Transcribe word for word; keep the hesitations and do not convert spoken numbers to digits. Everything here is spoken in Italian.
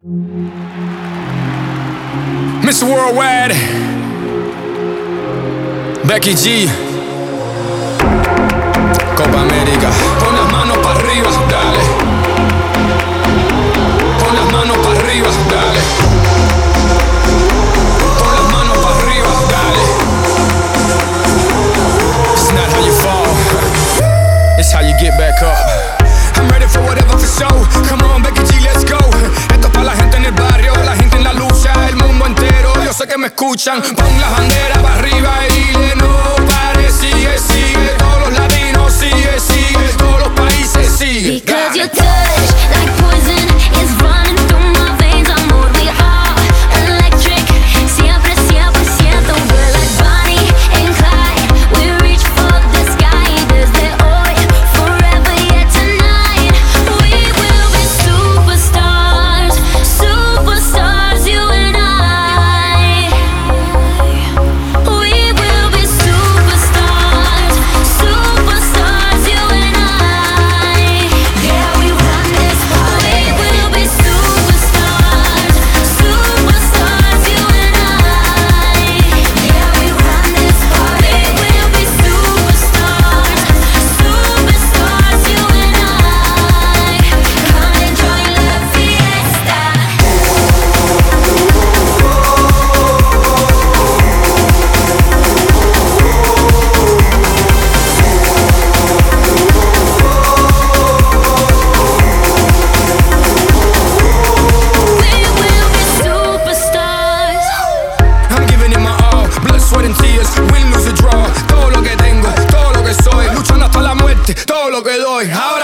mister Worldwide, Becky G, Copa América. Pon las manos para arriba, dale. Pon las manos para arriba, dale. Pon las manos para arriba, dale. It's not how you fall, it's how you get back up. I'm ready for whatever for show. Come on, Becky G, let's go. Esto es para la gente en el barrio, la gente en la lucha, el mundo entero. Yo sé que me escuchan. Pon la bandera para arriba y dile no pare, sigue, sigue. Todos los latinos, sigue, sigue. Todos los países, sigue. Because your touch, like poison, is running through my veins. Amor, we are electric. Siempre, siempre siento we're like Bonnie and Clyde. We reach for the sky. Desde hoy, forever, yeah, tonight. We will be superstars, superstars, you and I. We will be superstars, superstars, you and I. Yeah, we run this party. We will be superstars, superstars, you and I. Yeah, we run this party. We will be superstars, superstars, you and I. Come and join la fiesta. We will be superstars. I'm giving it my all, blood, sweat and tears, win, lose or draw. Todo lo que tengo, todo lo que soy, luchando hasta la muerte, todo lo que doy. Ahora